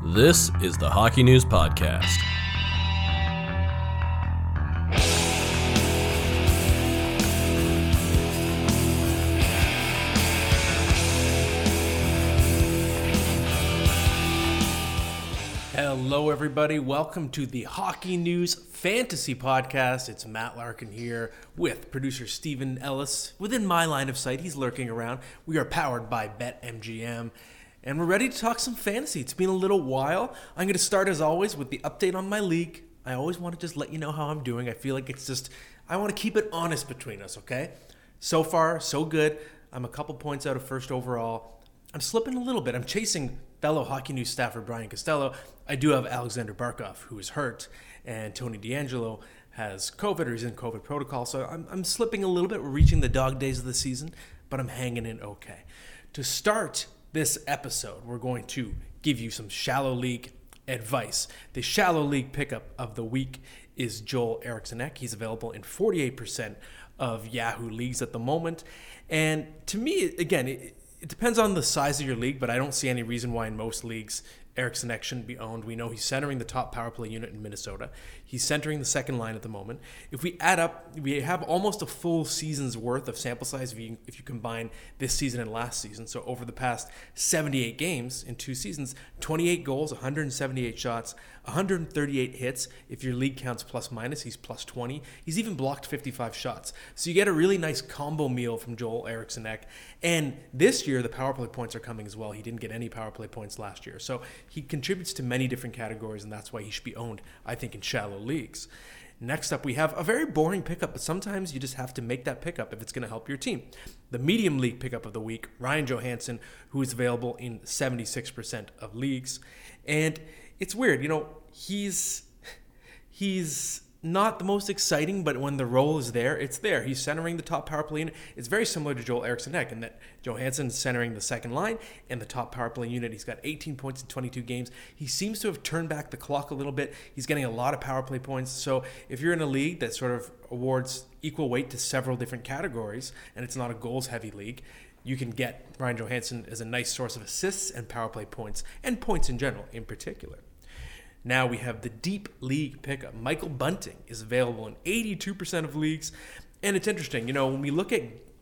This is the Hockey News Podcast. Hello, everybody. Welcome to the Hockey News Fantasy Podcast. It's Matt Larkin here with producer Stephen Ellis. Within my line of sight, he's lurking around. We are powered by BetMGM, and we're ready to talk some fantasy. It's been a little while. I'm going to start, as always, with the update on my league. I always want to just let you know how I'm doing. I feel like I want to keep it honest between us, okay? So far, so good. I'm a couple points out of first overall. I'm slipping a little bit. I'm chasing fellow Hockey News staffer Brian Costello. I do have Alexander Barkov, who is hurt, and Tony DeAngelo has COVID, or he's in COVID protocol. So I'm slipping a little bit. We're reaching the dog days of the season, but I'm hanging in okay. To start this episode, we're going to give you some shallow league advice. The shallow league pickup of the week is Joel Eriksson. He's available in 48% of Yahoo leagues at the moment. And to me, again, it depends on the size of your league, but I don't see any reason why in most leagues Eriksson shouldn't be owned. We know he's centering the top power play unit in Minnesota. He's centering the second line at the moment. If we add up, we have almost a full season's worth of sample size if you combine this season and last season. So over the past 78 games in two seasons, 28 goals, 178 shots, 138 hits. If your league counts plus minus, he's plus 20. He's even blocked 55 shots. So you get a really nice combo meal from Joel Eriksson. And this year, the power play points are coming as well. He didn't get any power play points last year. So he contributes to many different categories, and that's why he should be owned, I think, in shallow leagues. Next up, we have a very boring pickup, but sometimes you just have to make that pickup if it's going to help your team. The medium league pickup of the week, Ryan Johansson, who is available in 76% of leagues. And it's weird, he's not the most exciting, but when the role is there, it's there. He's centering the top power play unit. It's very similar to Joel Eriksson in that Johansson's centering the second line and the top power play unit. He's got 18 points in 22 games. He seems to have turned back the clock a little bit. He's getting a lot of power play points. So if you're in a league that sort of awards equal weight to several different categories, and it's not a goals-heavy league, you can get Ryan Johansson as a nice source of assists and power play points, and points in general in particular. Now we have the deep league pickup. Michael Bunting is available in 82% of leagues. And it's interesting, when we look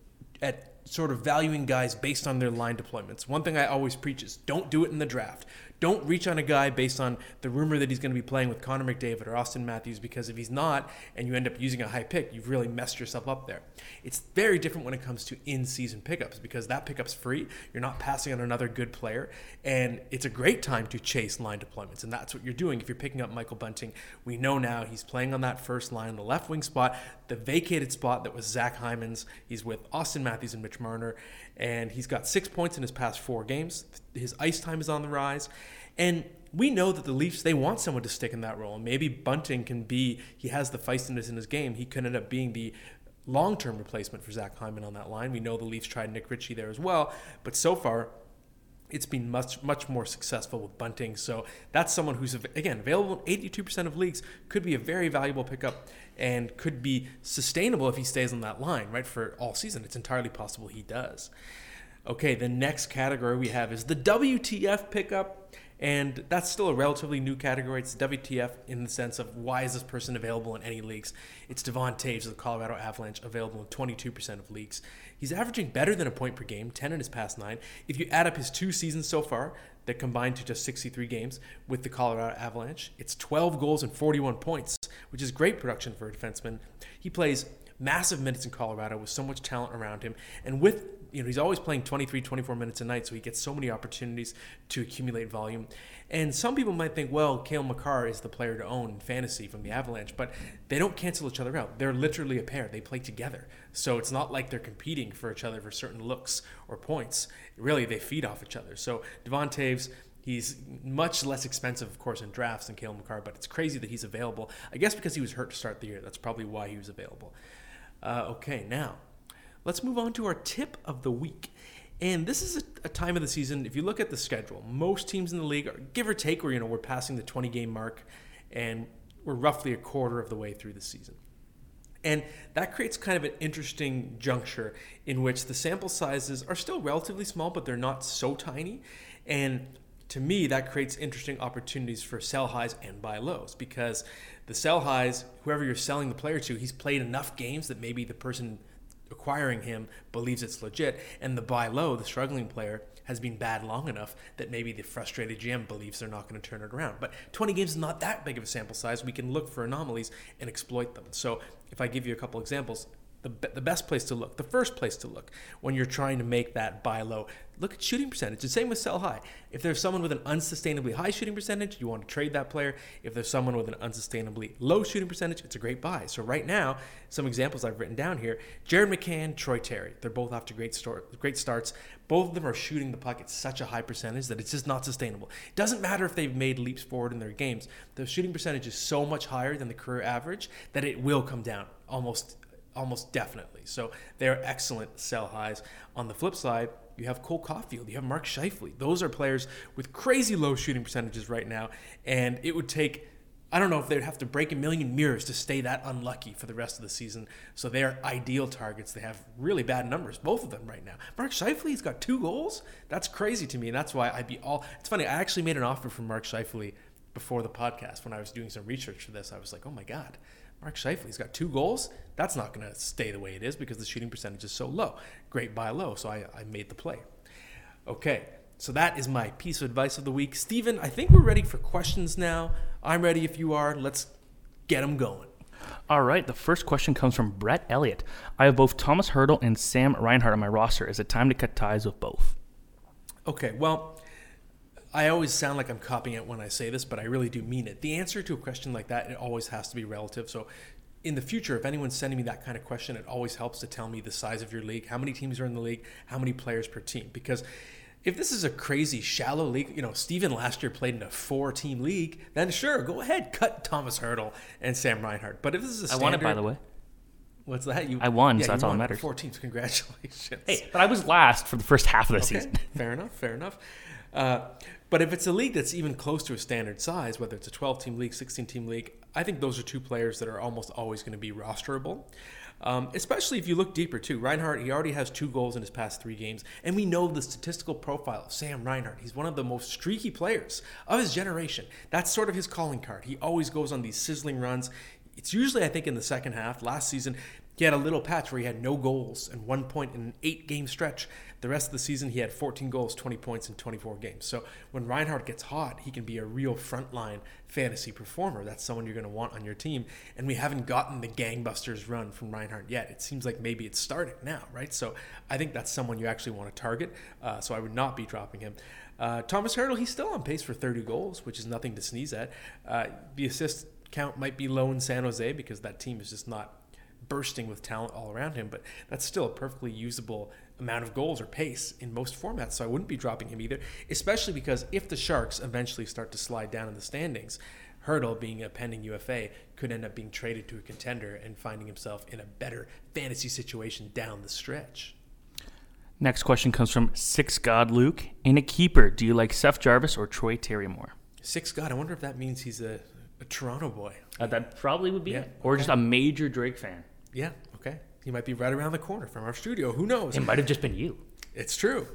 at sort of valuing guys based on their line deployments, one thing I always preach is don't do it in the draft. Don't reach on a guy based on the rumor that he's going to be playing with Connor McDavid or Austin Matthews, because if he's not and you end up using a high pick, you've really messed yourself up there. It's very different when it comes to in-season pickups, because that pickup's free. You're not passing on another good player, and it's a great time to chase line deployments, and that's what you're doing if you're picking up Michael Bunting. We know now he's playing on that first line, the left wing spot, the vacated spot that was Zach Hyman's. He's with Austin Matthews and Mitch Marner, and he's got 6 points in his past 4 games. His ice time is on the rise. And we know that the Leafs, they want someone to stick in that role. And maybe Bunting he has the feistiness in his game. He could end up being the long-term replacement for Zach Hyman on that line. We know the Leafs tried Nick Ritchie there as well. But so far, it's been much, much more successful with Bunting. So that's someone who's, again, available in 82% of leagues, could be a very valuable pickup and could be sustainable if he stays on that line, right, for all season. It's entirely possible he does. Okay, the next category we have is the WTF pickup. And that's still a relatively new category. It's WTF in the sense of why is this person available in any leagues? It's Devon Toews of the Colorado Avalanche, available in 22% of leagues. He's averaging better than a point per game, 10 in his past 9. If you add up his 2 seasons so far, that combined to just 63 games with the Colorado Avalanche, it's 12 goals and 41 points, which is great production for a defenseman. He plays massive minutes in Colorado with so much talent around him, and with he's always playing 23, 24 minutes a night, so he gets so many opportunities to accumulate volume. And some people might think, well, Cale Makar is the player to own in fantasy from the Avalanche, but they don't cancel each other out. They're literally a pair. They play together. So it's not like they're competing for each other for certain looks or points. Really, they feed off each other. So Devon Toews, he's much less expensive, of course, in drafts than Cale Makar, but it's crazy that he's available. I guess because he was hurt to start the year. That's probably why he was available. Okay, now let's move on to our tip of the week. And this is a time of the season, if you look at the schedule, most teams in the league are, give or take, we're passing the 20-game mark, and we're roughly a quarter of the way through the season. And that creates kind of an interesting juncture in which the sample sizes are still relatively small, but they're not so tiny. And to me, that creates interesting opportunities for sell highs and buy lows, because the sell highs, whoever you're selling the player to, he's played enough games that maybe the person acquiring him believes it's legit, and the buy low, the struggling player, has been bad long enough that maybe the frustrated GM believes they're not going to turn it around. But 20 games is not that big of a sample size. We can look for anomalies and exploit them. So if I give you a couple examples, the best place to look, the first place to look when you're trying to make that buy low, look at shooting percentage. The same with sell high. If there's someone with an unsustainably high shooting percentage, you want to trade that player. If there's someone with an unsustainably low shooting percentage, it's a great buy. So right now, some examples I've written down here: Jared McCann, Troy Terry. They're both off to great starts. Both of them are shooting the puck at such a high percentage that it's just not sustainable. It doesn't matter if they've made leaps forward in their games. The shooting percentage is so much higher than the career average that it will come down almost definitely. So they're excellent sell highs. On the flip side, you have Cole Caulfield, you have Mark Scheifele. Those are players with crazy low shooting percentages right now, and it would take, I don't know if they'd have to break a million mirrors to stay that unlucky for the rest of the season. So they are ideal targets. They have really bad numbers, both of them right now. Mark Scheifele's got 2 goals. That's crazy to me, and that's why it's funny, I actually made an offer for Mark Scheifele before the podcast. When I was doing some research for this, I was like, oh my God, Mark Scheifele's got 2 goals. That's not going to stay the way it is because the shooting percentage is so low. Great buy low, so I made the play. Okay, so that is my piece of advice of the week. Steven, I think we're ready for questions now. I'm ready if you are. Let's get them going. All right, the first question comes from Brett Elliott. I have both Thomas Hertl and Sam Reinhart on my roster. Is it time to cut ties with both? Okay, well, I always sound like I'm copying it when I say this, but I really do mean it. The answer to a question like that, it always has to be relative. So in the future, if anyone's sending me that kind of question, it always helps to tell me the size of your league, how many teams are in the league, how many players per team. Because if this is a crazy shallow league, Steven last year played in a 4-team league, then sure, go ahead, cut Thomas Hertl and Sam Reinhart. But if this is a standard... I won it, by the way. What's that? I won, so that's all that matters. 4 teams, congratulations. Hey, but I was last for the first half of the season. Fair enough. But if it's a league that's even close to a standard size, whether it's a 12-team league, 16-team league, I think those are 2 players that are almost always going to be rosterable. Especially if you look deeper too. Reinhart, he already has 2 goals in his past 3 games, and we know the statistical profile of Sam Reinhart. He's one of the most streaky players of his generation. That's sort of his calling card. He always goes on these sizzling runs. It's usually, I think, in the second half. Last season, he had a little patch where he had no goals and 1 point in an 8-game stretch. The rest of the season, he had 14 goals, 20 points in 24 games. So when Reinhart gets hot, he can be a real frontline fantasy performer. That's someone you're going to want on your team. And we haven't gotten the gangbusters run from Reinhart yet. It seems like maybe it's starting now, right? So I think that's someone you actually want to target. So I would not be dropping him. Thomas Hertl, he's still on pace for 30 goals, which is nothing to sneeze at. The assist count might be low in San Jose because that team is just not bursting with talent all around him, but that's still a perfectly usable amount of goals or pace in most formats, so I wouldn't be dropping him either, especially because if the Sharks eventually start to slide down in the standings, Hertl, being a pending UFA, could end up being traded to a contender and finding himself in a better fantasy situation down the stretch. Next question comes from Six God Luke. In a keeper, do you like Seth Jarvis or Troy Terry more? Six God, I wonder if that means he's a Toronto boy. That probably would be it. Or just a major Drake fan. Yeah, okay. He might be right around the corner from our studio. Who knows? It might have just been you. It's true.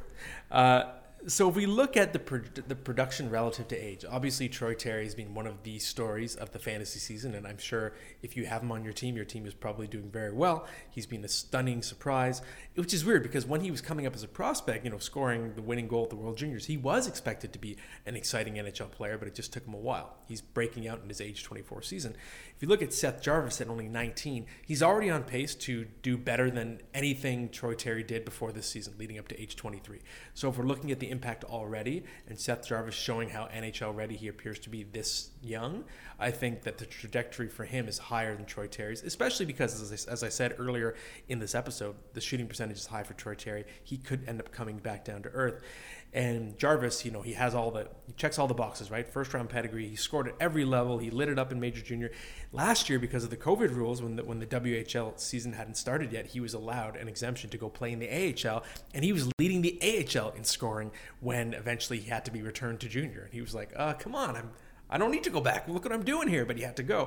So if we look at the production relative to age, obviously Troy Terry has been one of the stories of the fantasy season, and I'm sure if you have him on your team is probably doing very well. He's been a stunning surprise, which is weird because when he was coming up as a prospect, scoring the winning goal at the World Juniors, he was expected to be an exciting NHL player, but it just took him a while. He's breaking out in his age 24 season. If you look at Seth Jarvis at only 19, he's already on pace to do better than anything Troy Terry did before this season, leading up to age 23. So if we're looking at the impact already, and Seth Jarvis showing how NHL ready he appears to be this young, I think that the trajectory for him is higher than Troy Terry's, especially because, as I said earlier in this episode, the shooting percentage is high for Troy Terry. He could end up coming back down to earth. And Jarvis, he checks all the boxes, right? First round pedigree. He scored at every level. He lit it up in Major Junior. Last year, because of the COVID rules, when the WHL season hadn't started yet, he was allowed an exemption to go play in the AHL, and he was leading the AHL in scoring when eventually he had to be returned to junior. And he was like, come on, I don't need to go back. Look what I'm doing here, but he had to go.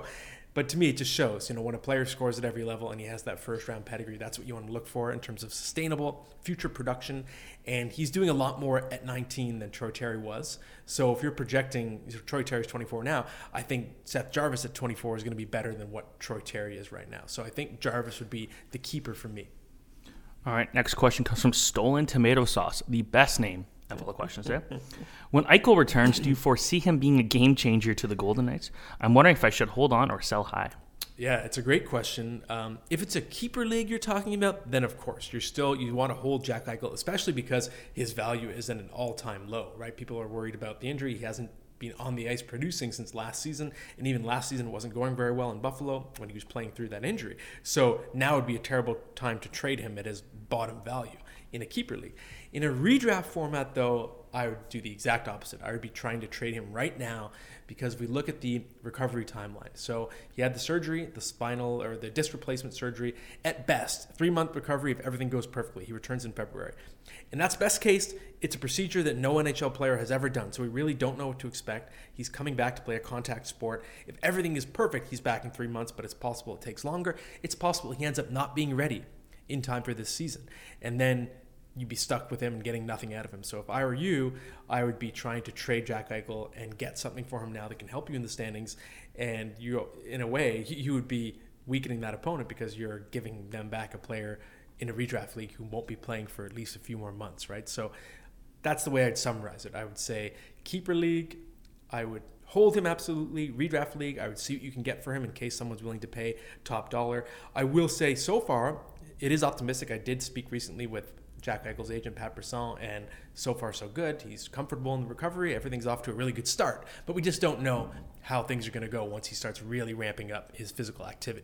But to me, it just shows, when a player scores at every level and he has that first round pedigree, that's what you want to look for in terms of sustainable future production. And he's doing a lot more at 19 than Troy Terry was. So if you're projecting, Troy Terry's 24 now, I think Seth Jarvis at 24 is going to be better than what Troy Terry is right now. So I think Jarvis would be the keeper for me. All right, next question comes from Stolen Tomato Sauce, the best name of all the questions there. When Eichel returns, do you foresee him being a game changer to the Golden Knights? I'm wondering if I should hold on or sell high. Yeah, it's a great question. If it's a keeper league you're talking about, then of course you want to hold Jack Eichel, especially because his value is at an all-time low, right? People are worried about the injury. He hasn't been on the ice producing since last season, and even last season wasn't going very well in Buffalo when he was playing through that injury. So now would be a terrible time to trade him at his bottom value in a keeper league. In a redraft format, though, I would do the exact opposite. I would be trying to trade him right now because we look at the recovery timeline. So he had the surgery, the spinal or the disc replacement surgery, at best, 3-month recovery if everything goes perfectly. He returns in February. And that's best case. It's a procedure that no NHL player has ever done, so we really don't know what to expect. He's coming back to play a contact sport. If everything is perfect, he's back in 3 months, but it's possible it takes longer. It's possible he ends up not being ready in time for this season. And then you'd be stuck with him and getting nothing out of him. So if I were you, I would be trying to trade Jack Eichel and get something for him now that can help you in the standings. And you, in a way, you would be weakening that opponent because you're giving them back a player in a redraft league who won't be playing for at least a few more months, right? So that's the way I'd summarize it. I would say keeper league, I would hold him absolutely. Redraft league, I would see what you can get for him in case someone's willing to pay top dollar. I will say so far, it is optimistic. I did speak recently with Jack Eichel's agent, Pat Brisson, and so far so good. He's comfortable in the recovery. Everything's off to a really good start. But we just don't know how things are going to go once he starts really ramping up his physical activity.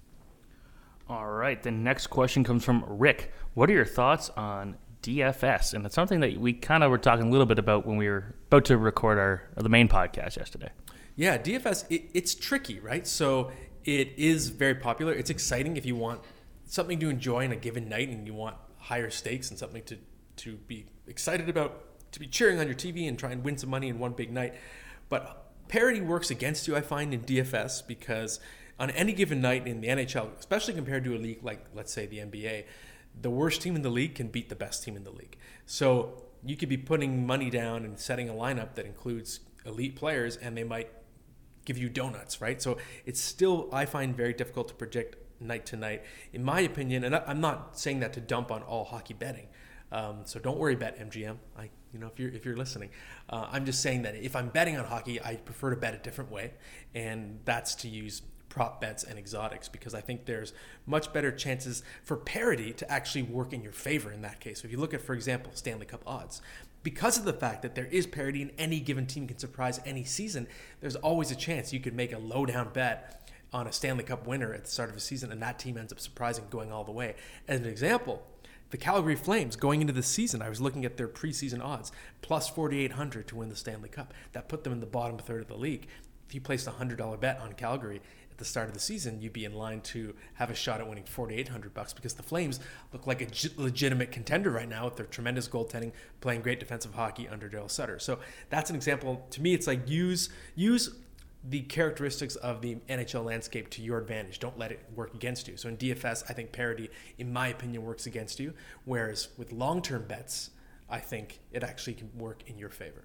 All right, the next question comes from Rick. What are your thoughts on DFS? And it's something that we kind of were talking a little bit about when we were about to record the main podcast yesterday. Yeah, DFS, it's tricky, right? So it is very popular. It's exciting if you want something to enjoy on a given night and you want higher stakes and something to be excited about, to be cheering on your TV and try and win some money in one big night. But parity works against you, I find, in DFS because on any given night in the NHL, especially compared to a league like, let's say, the NBA, the worst team in the league can beat the best team in the league. So you could be putting money down and setting a lineup that includes elite players, and they might give you donuts, right? So it's still, I find, very difficult to predict night to night, in my opinion. And I'm not saying that to dump on all hockey betting. So don't worry, BetMGM. If you're listening, I'm just saying that if I'm betting on hockey, I prefer to bet a different way, and that's to use prop bets and exotics, because I think there's much better chances for parity to actually work in your favor in that case. So if you look at, for example, Stanley Cup odds, because of the fact that there is parity and any given team can surprise any season, there's always a chance you could make a low down bet on a Stanley Cup winner at the start of a season, and that team ends up surprising, going all the way. As an example, the Calgary Flames going into the season, I was looking at their preseason odds, plus 4,800 to win the Stanley Cup. That put them in the bottom third of the league. If you placed a $100 bet on Calgary at the start of the season, you'd be in line to have a shot at winning $4,800 because the Flames look like a legitimate contender right now with their tremendous goaltending, playing great defensive hockey under Daryl Sutter. So that's an example. To me, it's like use the characteristics of the NHL landscape to your advantage. Don't let it work against you. So in DFS, I think parity, in my opinion, works against you. Whereas with long-term bets, I think it actually can work in your favor.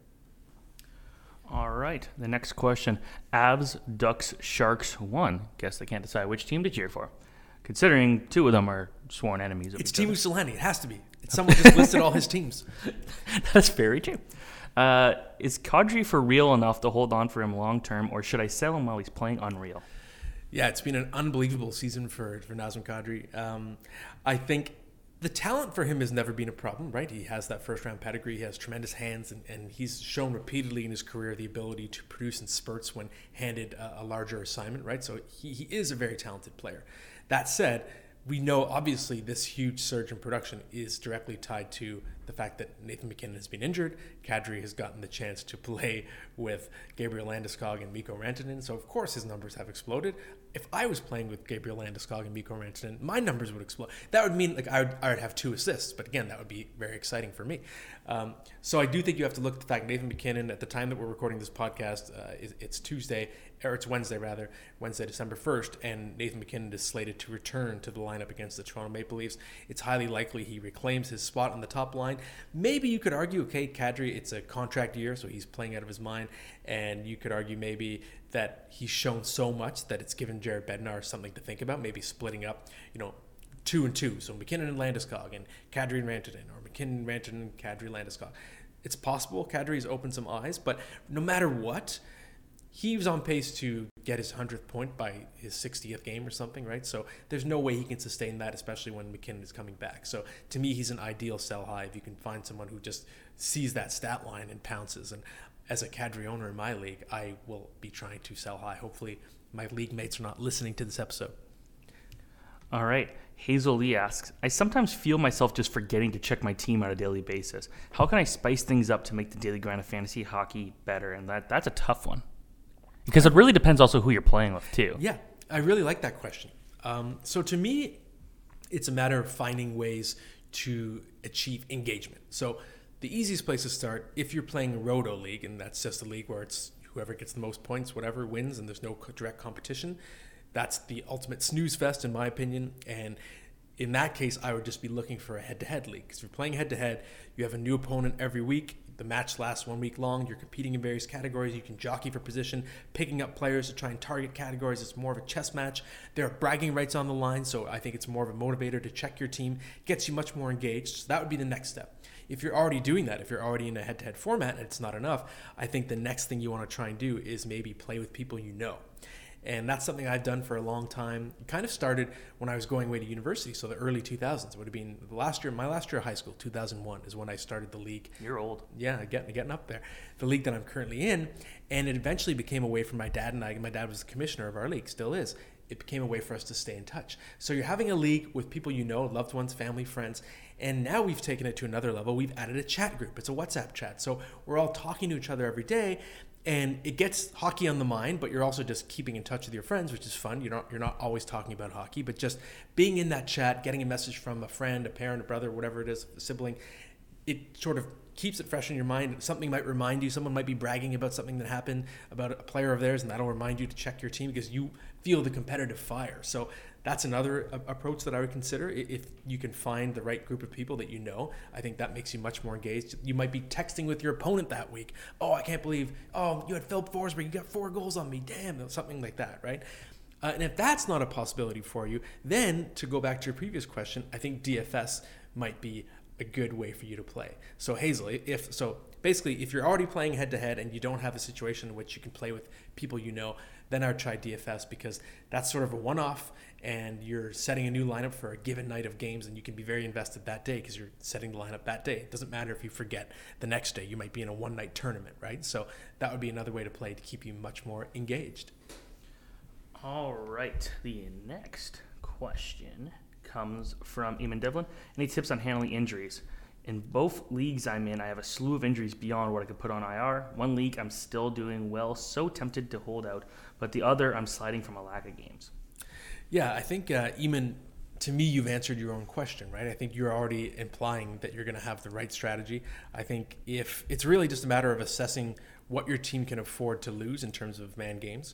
All right. The next question. Avs, Ducks, Sharks 1. Guess they can't decide which team to cheer for, considering two of them are sworn enemies of It's each Teemu other. Selänne. It has to be. Someone just listed all his teams. That's very true. Is Kadri for real enough to hold on for him long term, or should I sell him while he's playing unreal? Yeah, it's been an unbelievable season for Nazem Kadri. I think the talent for him has never been a problem, right? He has that first-round pedigree. He has tremendous hands, and he's shown repeatedly in his career the ability to produce in spurts when handed a larger assignment, right? So he is a very talented player. That said, we know obviously this huge surge in production is directly tied to the fact that Nathan McKinnon has been injured. Kadri has gotten the chance to play with Gabriel Landeskog and Mikko Rantanen, so of course his numbers have exploded. If I was playing with Gabriel Landeskog and Mikko Rantanen, my numbers would explode. That would mean I would have 2 assists, but again, that would be very exciting for me. So I do think you have to look at the fact Nathan McKinnon, at the time that we're recording this podcast, it's Wednesday, December 1st, and Nathan McKinnon is slated to return to the lineup against the Toronto Maple Leafs. It's highly likely he reclaims his spot on the top line. Maybe you could argue, okay, Kadri, it's a contract year, so he's playing out of his mind, and you could argue maybe that he's shown so much that it's given Jared Bednar something to think about, maybe splitting up, 2 and 2. So McKinnon and Landeskog and Kadri and Rantanen, or McKinnon, Rantanen, Kadri, Landeskog. It's possible Kadri's opened some eyes, but no matter what, he was on pace to get his 100th point by his 60th game or something, right? So there's no way he can sustain that, especially when McKinnon is coming back. So to me, he's an ideal sell high if you can find someone who just sees that stat line and pounces. And as a Kadri owner in my league, I will be trying to sell high. Hopefully my league mates are not listening to this episode. All right. Hazel Lee asks, I sometimes feel myself just forgetting to check my team on a daily basis. How can I spice things up to make the daily grind of fantasy hockey better? And that's a tough one. Because it really depends also who you're playing with, too. Yeah, I really like that question. So to me, it's a matter of finding ways to achieve engagement. So the easiest place to start, if you're playing a Roto League, and that's just a league where it's whoever gets the most points, whatever wins, and there's no direct competition, that's the ultimate snooze fest, in my opinion. And in that case, I would just be looking for a head-to-head league. Because if you're playing head-to-head, you have a new opponent every week. The match lasts 1 week long. You're competing in various categories. You can jockey for position, picking up players to try and target categories. It's more of a chess match. There are bragging rights on the line, so I think it's more of a motivator to check your team. Gets you much more engaged. So that would be the next step. If you're already doing that, if you're already in a head-to-head format and it's not enough, I think the next thing you want to try and do is maybe play with people you know. And that's something I've done for a long time. It kind of started when I was going away to university, so the early 2000s. It would have been my last year of high school, 2001, is when I started the league. You're old. Yeah, getting up there. The league that I'm currently in, and it eventually became a way for my dad and I. My dad was the commissioner of our league, still is. It became a way for us to stay in touch. So you're having a league with people you know, loved ones, family, friends, and now we've taken it to another level. We've added a chat group. It's a WhatsApp chat. So we're all talking to each other every day. And it gets hockey on the mind, but you're also just keeping in touch with your friends, which is fun. You're not always talking about hockey, but just being in that chat, getting a message from a friend, a parent, a brother, whatever it is, a sibling, it sort of keeps it fresh in your mind. Something might remind you. Someone might be bragging about something that happened about a player of theirs, and that'll remind you to check your team because you feel the competitive fire. So that's another approach that I would consider. If you can find the right group of people that you know, I think that makes you much more engaged. You might be texting with your opponent that week. Oh, I can't believe, you had Philip Forsberg, you got 4 goals on me. Damn, something like that, right? And if that's not a possibility for you, then to go back to your previous question, I think DFS might be a good way for you to play. So Hazel, if you're already playing head-to-head and you don't have a situation in which you can play with people you know, then I would try DFS because that's sort of a one-off and you're setting a new lineup for a given night of games and you can be very invested that day because you're setting the lineup that day. It doesn't matter if you forget the next day. You might be in a one-night tournament, right? So that would be another way to play to keep you much more engaged. All right. The next question comes from Eamon Devlin. Any tips on handling injuries? In both leagues I'm in, I have a slew of injuries beyond what I could put on IR. One league, I'm still doing well, so tempted to hold out. But the other, I'm sliding from a lack of games. Yeah, I think, Eamon, to me, you've answered your own question, right? I think you're already implying that you're going to have the right strategy. I think if it's really just a matter of assessing what your team can afford to lose in terms of man games.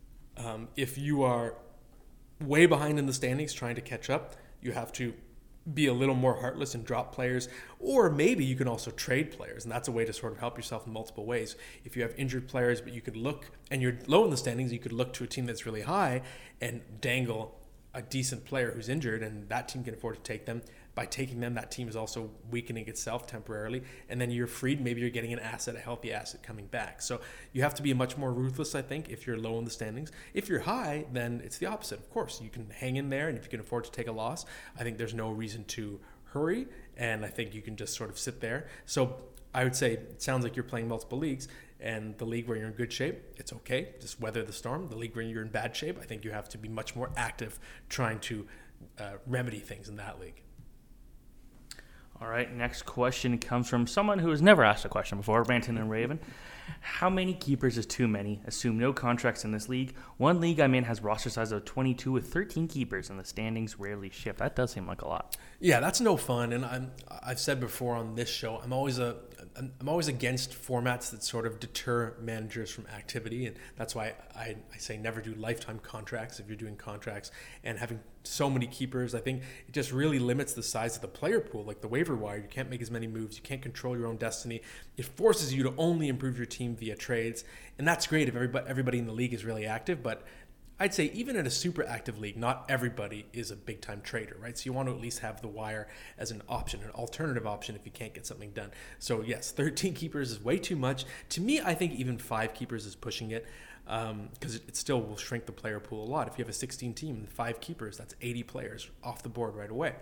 If you are way behind in the standings trying to catch up, you have to be a little more heartless and drop players, or maybe you can also trade players, and that's a way to sort of help yourself in multiple ways. If you have injured players, but you could look, and you're low in the standings, you could look to a team that's really high and dangle a decent player who's injured, and that team can afford to take them. By taking them, that team is also weakening itself temporarily, and then you're freed. Maybe you're getting an asset, a healthy asset coming back. So you have to be much more ruthless, I think, if you're low in the standings. If you're high, then it's the opposite. Of course, you can hang in there, and if you can afford to take a loss, I think there's no reason to hurry, and I think you can just sort of sit there. So I would say it sounds like you're playing multiple leagues, and the league where you're in good shape, it's okay. Just weather the storm. The league where you're in bad shape, I think you have to be much more active trying to remedy things in that league. All right, next question comes from someone who has never asked a question before, Ranton and Raven. How many keepers is too many? Assume no contracts in this league. One league I'm in has roster size of 22 with 13 keepers, and the standings rarely shift. That does seem like a lot. Yeah, that's no fun. And I've said before on this show, I'm always against formats that sort of deter managers from activity, and that's why I say never do lifetime contracts if you're doing contracts. And having so many keepers, I think it just really limits the size of the player pool, like the waiver wire. You can't make as many moves. You can't control your own destiny. It forces you to only improve your team via trades, and that's great if everybody in the league is really active, but I'd say even in a super active league, not everybody is a big-time trader, right? So you want to at least have the wire as an option, an alternative option if you can't get something done. So yes, 13 keepers is way too much. To me, I think even 5 keepers is pushing it because it still will shrink the player pool a lot. If you have a 16 team and 5 keepers, that's 80 players off the board right away.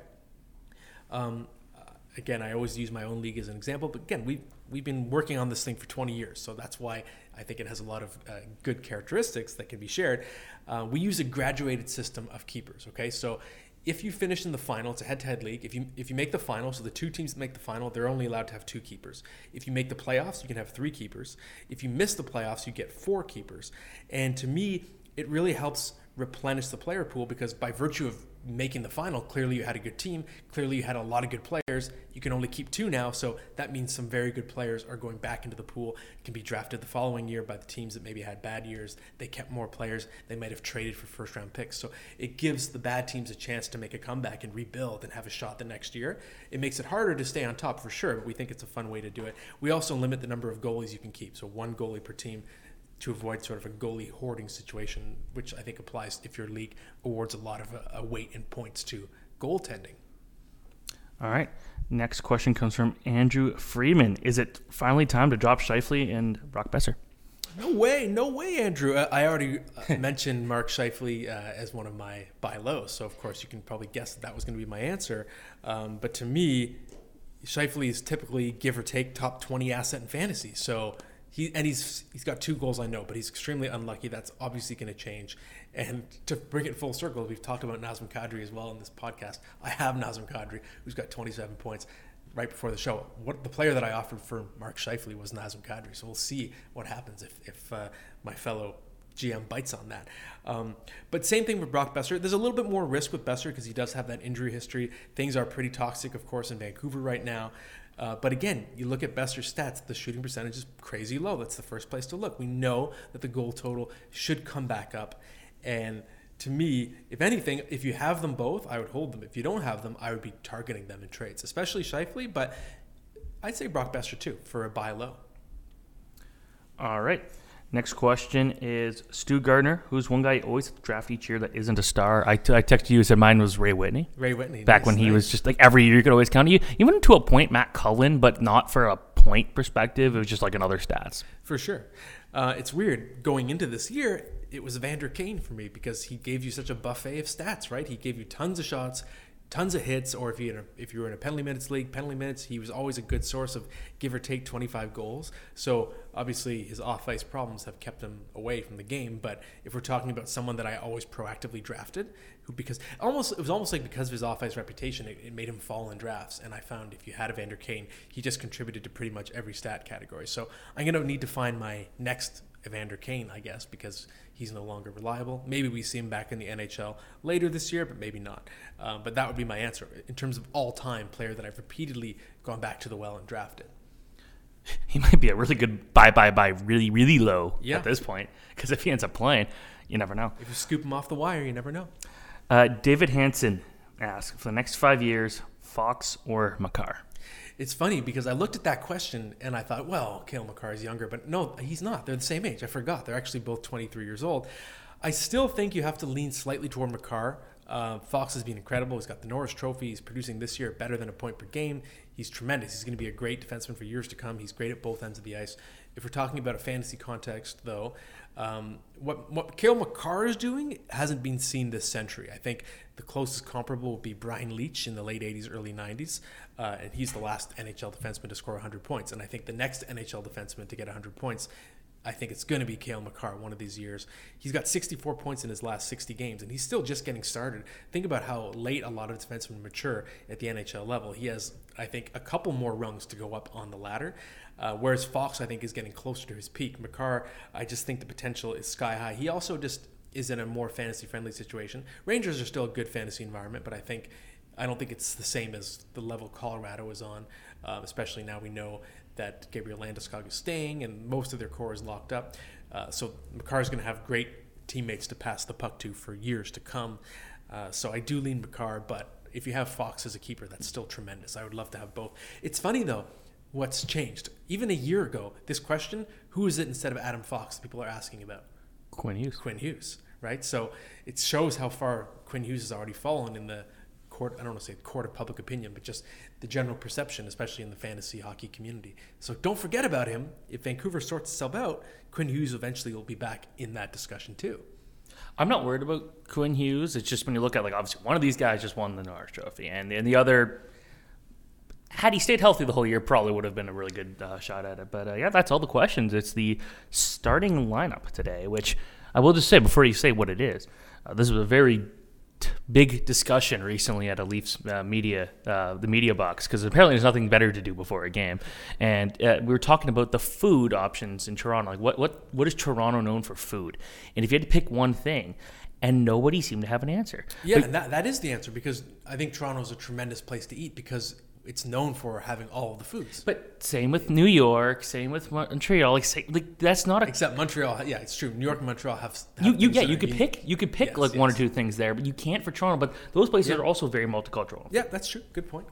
Again, I always use my own league as an example, but again, we've been working on this thing for 20 years, so that's why I think it has a lot of good characteristics that can be shared. We use a graduated system of keepers, okay? So if you finish in the final, it's a head-to-head league. If you make the final, so the 2 teams that make the final, they're only allowed to have 2 keepers. If you make the playoffs, you can have 3 keepers. If you miss the playoffs, you get 4 keepers. And to me, it really helps replenish the player pool because by virtue of making the final, clearly you had a good team, clearly you had a lot of good players. You can only keep 2 now, so that means some very good players are going back into the pool, can be drafted the following year by the teams that maybe had bad years. They kept more players. They might have traded for first-round picks. So it gives the bad teams a chance to make a comeback and rebuild and have a shot the next year. It makes it harder to stay on top for sure, but we think it's a fun way to do it. We also limit the number of goalies you can keep, so 1 goalie per team, to avoid sort of a goalie hoarding situation, which I think applies if your league awards a lot of a weight and points to goaltending. All right. Next question comes from Andrew Freeman. Is it finally time to drop Scheifele and Brock Boeser? No way, Andrew. I already mentioned Mark Scheifele as one of my buy lows, so of course you can probably guess that was going to be my answer. But to me, Scheifele is typically give or take top 20 asset in fantasy. So he's got 2 goals, I know, but he's extremely unlucky. That's obviously going to change. And to bring it full circle, we've talked about Nazem Kadri as well in this podcast. I have Nazem Kadri, who's got 27 points right before the show. The player that I offered for Mark Scheifele was Nazem Kadri. So we'll see what happens if my fellow GM bites on that. But same thing with Brock Boeser. There's a little bit more risk with Boeser because he does have that injury history. Things are pretty toxic, of course, in Vancouver right now. But again, you look at Boeser's stats, the shooting percentage is crazy low. That's the first place to look. We know that the goal total should come back up. And to me, if anything, if you have them both, I would hold them. If you don't have them, I would be targeting them in trades, especially Scheifele. But I'd say Brock Boeser too for a buy low. All right. Next question is Stu Gardner, who's one guy you always draft each year that isn't a star. I texted you and said mine was Ray Whitney. Ray Whitney. Back when he was just like every year you could always count you. Even to a point, Matt Cullen, but not for a point perspective. It was just like another stats. For sure. It's weird. Going into this year, it was Evander Kane for me because he gave you such a buffet of stats, right? He gave you tons of shots, tons of hits, or if you were in a penalty minutes league, he was always a good source of give or take 25 goals. So obviously his off-ice problems have kept him away from the game. But if we're talking about someone that I always proactively drafted, it was almost like because of his off-ice reputation, it made him fall in drafts. And I found if you had Evander Kane, he just contributed to pretty much every stat category. So I'm going to need to find my next Evander Kane, I guess, because he's no longer reliable. Maybe we see him back in the NHL later this year, but maybe not. But that would be my answer in terms of all-time player that I've repeatedly gone back to the well and drafted. He might be a really good buy really, really low at this point because if he ends up playing, you never know. If you scoop him off the wire, you never know. David Hansen asks, for the next 5 years, Fox or Makar? It's funny because I looked at that question and I thought, well, Cale Makar is younger, but no, he's not. They're the same age. I forgot. They're actually both 23 years old. I still think you have to lean slightly toward Makar. Fox has been incredible. He's got the Norris Trophy. He's producing this year better than a point per game. He's tremendous. He's going to be a great defenseman for years to come. He's great at both ends of the ice. If we're talking about a fantasy context, though, what Cale Makar is doing hasn't been seen this century. I think the closest comparable would be Brian Leetch in the late 80s, early 90s, and he's the last NHL defenseman to score 100 points. And I think the next NHL defenseman to get 100 points I think it's going to be Cale Makar one of these years. He's got 64 points in his last 60 games, and he's still just getting started. Think about how late a lot of defensemen mature at the NHL level. He has, I think, a couple more rungs to go up on the ladder, whereas Fox, I think, is getting closer to his peak. Makar, I just think the potential is sky high. He also just is in a more fantasy-friendly situation. Rangers are still a good fantasy environment, but I don't think it's the same as the level Colorado is on, especially now we know that Gabriel Landeskog is staying and most of their core is locked up. So Makar is going to have great teammates to pass the puck to for years to come. So I do lean Makar, but if you have Fox as a keeper, that's still tremendous. I would love to have both. It's funny, though, what's changed. Even a year ago, this question, who is it instead of Adam Fox, people are asking about? Quinn Hughes, right? So it shows how far Quinn Hughes has already fallen in the court, I don't want to say court of public opinion, but just the general perception, especially in the fantasy hockey community. So don't forget about him. If Vancouver sorts itself out, Quinn Hughes eventually will be back in that discussion too. I'm not worried about Quinn Hughes. It's just when you look at, like, obviously one of these guys just won the Norris Trophy, and the other, had he stayed healthy the whole year, probably would have been a really good shot at it. But yeah, that's all the questions. It's the starting lineup today, which I will just say before you say what it is, this was a very big discussion recently at a Leafs the media box, because apparently there's nothing better to do before a game, and we were talking about the food options in Toronto. Like, what is Toronto known for food? And if you had to pick one thing, and nobody seemed to have an answer. Yeah, and that is the answer, because I think Toronto is a tremendous place to eat because it's known for having all of the foods. But same with New York, same with Montreal. Like that's not a. Except Montreal, yeah, it's true. New York and Montreal have you could pick yes, one or two things there, but you can't for Toronto. But those places are also very multicultural. Yeah, that's true. Good point.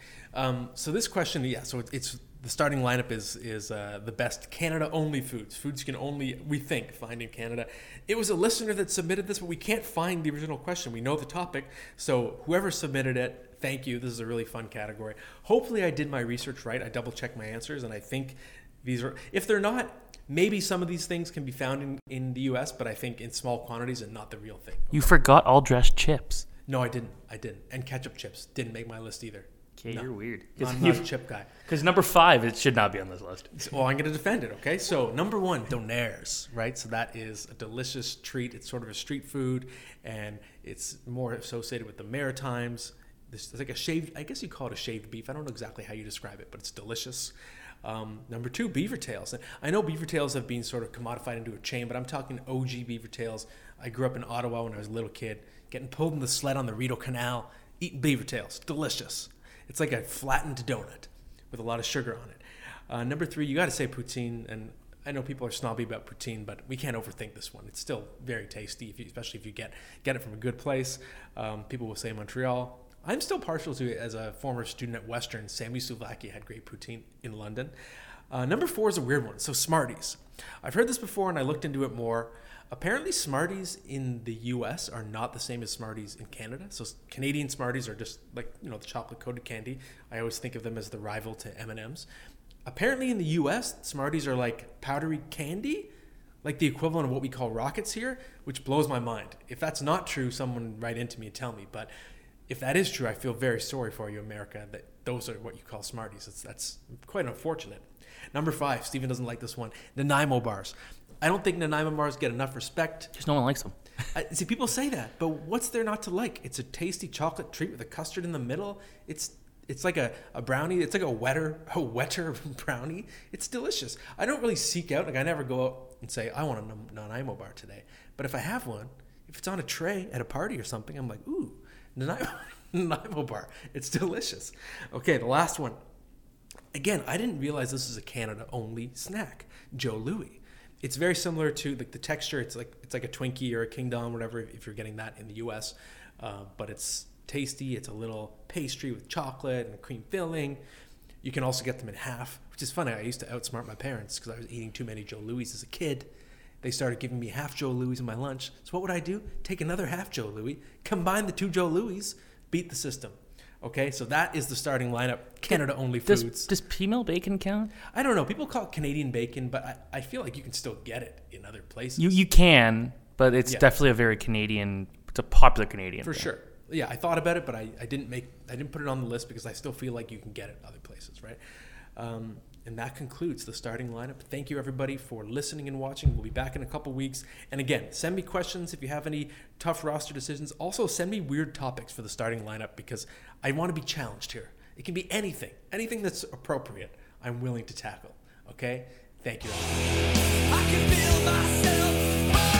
So this question, so it's the starting lineup is the best Canada-only foods you can only, we think, find in Canada. It was a listener that submitted this, but we can't find the original question. We know the topic, so whoever submitted it, thank you. This is a really fun category. Hopefully I did my research right. I double-checked my answers, and I think these are, if they're not, maybe some of these things can be found in the U.S., but I think in small quantities and not the real thing. You forgot all-dressed chips. No, I didn't. And ketchup chips didn't make my list either. Okay, no. You're weird. I'm not a chip guy. Because number 5, it should not be on this list. Well, I'm going to defend it, okay? So number 1, Donaires, right? So that is a delicious treat. It's sort of a street food, and it's more associated with the Maritimes. It's like a shaved, I guess you call it a shaved beef. I don't know exactly how you describe it, but it's delicious. Number 2, beaver tails. And I know beaver tails have been sort of commodified into a chain, but I'm talking OG beaver tails. I grew up in Ottawa when I was a little kid, getting pulled in the sled on the Rideau Canal, eating beaver tails. Delicious. It's like a flattened donut with a lot of sugar on it. Number 3, you got to say poutine. And I know people are snobby about poutine, but we can't overthink this one. It's still very tasty, especially if you get it from a good place. People will say Montreal. I'm still partial to it as a former student at Western. Sammy Souvlaki had great poutine in London. Number 4 is a weird one. So Smarties. I've heard this before and I looked into it more. Apparently Smarties in the US are not the same as Smarties in Canada. So Canadian Smarties are just like, the chocolate coated candy. I always think of them as the rival to M&Ms. Apparently in the US, Smarties are like powdery candy, like the equivalent of what we call Rockets here, which blows my mind. If that's not true, someone write into me and tell me. But if that is true, I feel very sorry for you, America, that those are what you call Smarties. That's quite unfortunate. Number 5, Steven doesn't like this one, Nanaimo bars. I don't think Nanaimo bars get enough respect. Just no one likes them. See, people say that, but what's there not to like? It's a tasty chocolate treat with a custard in the middle. It's like a brownie. It's like a wetter brownie. It's delicious. I don't really seek out, I never go out and say, I want a Nanaimo bar today. But if I have one, if it's on a tray at a party or something, I'm like, ooh, Nanaimo bar. It's delicious. Okay, the last one. Again, I didn't realize this is a Canada-only snack. Joe Louis. It's very similar to the texture. It's like a Twinkie or a King Dom, whatever, if you're getting that in the U.S. But it's tasty. It's a little pastry with chocolate and cream filling. You can also get them in half, which is funny. I used to outsmart my parents because I was eating too many Joe Louis as a kid. They started giving me half Joe Louis in my lunch. So what would I do? Take another half Joe Louis, combine the 2 Joe Louis, beat the system. Okay, so that is the starting lineup. Canada-only foods. Does female bacon count? I don't know. People call it Canadian bacon, but I feel like you can still get it in other places. You can, but it's definitely a very Canadian. It's a popular Canadian for thing. sure. Yeah, I thought about it, but I didn't put it on the list because I still feel like you can get it other places, right? And that concludes the starting lineup. Thank you, everybody, for listening and watching. We'll be back in a couple weeks. And again, send me questions if you have any tough roster decisions. Also, send me weird topics for the starting lineup because I want to be challenged here. It can be anything that's appropriate. I'm willing to tackle. Okay? Thank you, everybody. I can feel myself.